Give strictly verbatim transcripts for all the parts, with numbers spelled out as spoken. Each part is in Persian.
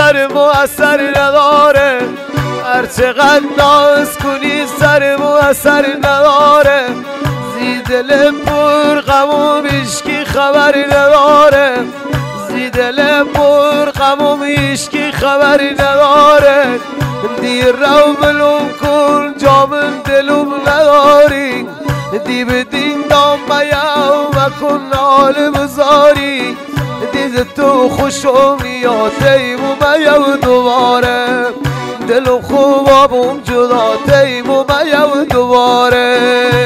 سرمو اثر نداره، هر چقدر ناز کنی سرمو اثر نداره. زی دل پر غم و هیچکی خبر نداره، زی دل پر غم و هیچکی خبر نداره. دیر رو بلوم کن جامن دلوم نداری، دی بدین دام بیاو مکن نال بزاری. دیز تو خوشم میاد تیمو بیاو دوباره، دلم خوابم جدا تیمو بیاو دوباره.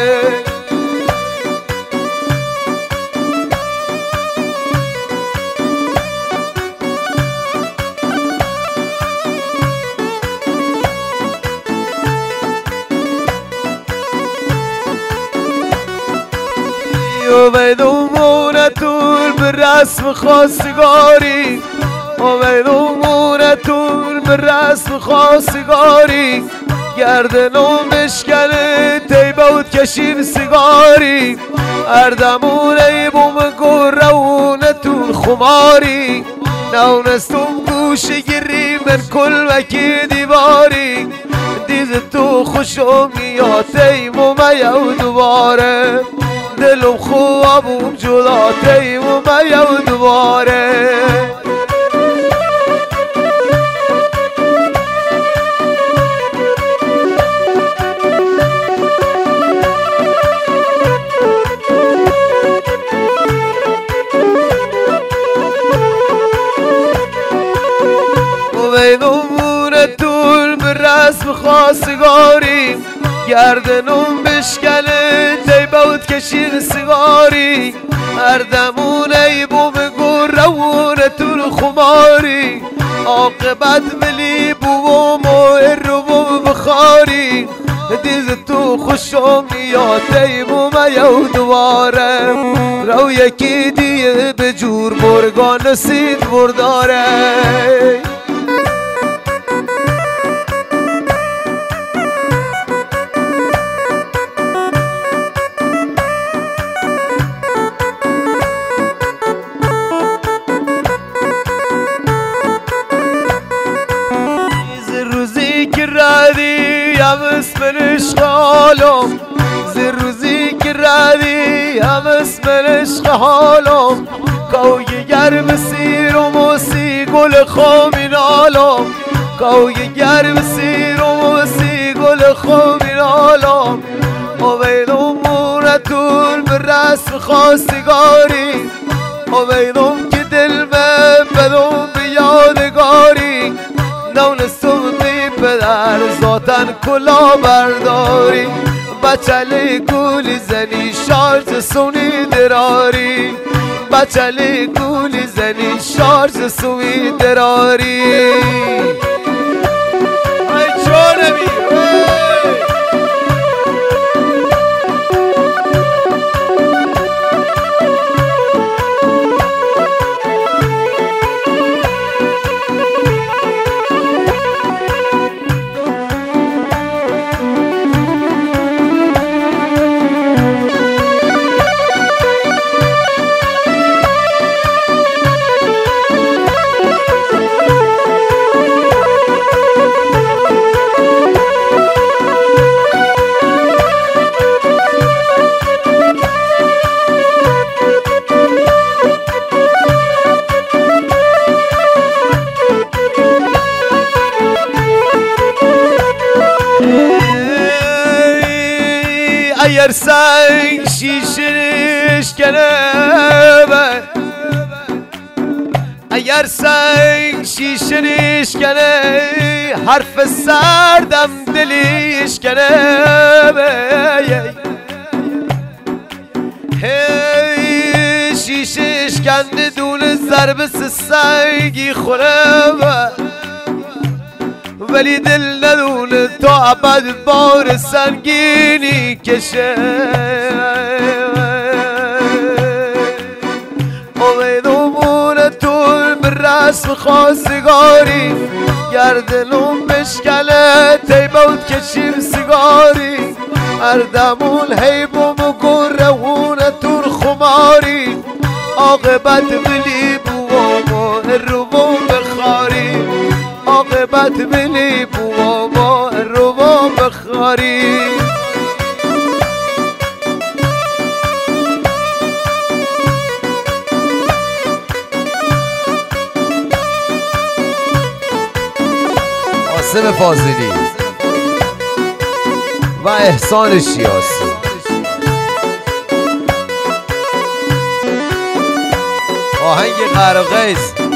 امیدمونه طول به رسم خواستگاری، امیدمونه طول به رسم خواستگاری. گردنم بشکنه تیبوت کشیم سیگاری، اردمونه بوم گرونه طول خماری. نونستم گوشه گیری من کل وکی دیواری، دیز تو خوشم میاد تیمو میاو دوباره، دلم خوابم جدا تیمو میاو دوباره. امیدمونه طول به رسم خواستگاری، گردنم بشکنه تیبوت کشید سیگاری. هر دمونه بوم گرونه طول خماری، عاقبت ملی بوم و الروم بخاری. دیز تو خوشم میاد تیمو میاو دوباره، رو یکی دیگه به جور مرگان نسید برداره. ردی هم اسم عشق حالم، زی روزی که ردی هم اسم عشق حالم. کوی گرم سیرم و سی گل خامین عالم، کوی گرم سیرم و سی گل خامین عالم. امیدم طول به رسم خواستگاری، امیدم که دل من بدم به یادگاری. نونستم پدر ذاتن کلا برداری، بچلی گولی زنی شارج سونی دراری، بچلی گولی زنی شارج سونی دراری. ای جانمی اگر سنگ شیشنش کنه، اگر سنگ شیشنش کنه، حرف سردم دلیش کنه. هی شیشش کنده دون ضرب سنگی خوره، ولی دل ندونه تا ابد بار سنگینی کشه. امیدمونه طول به رسم خواستگاری، گردنم بشکنه تیبوت کشیم سیگاری. هر دمون حیبم و گرهونه طول خماری، عاقبت بلی بوام و الروم بخاری. خط بلی بوما روا بخاری قاسم فاضلی و احسان شیاسی. آهنگ قرقیز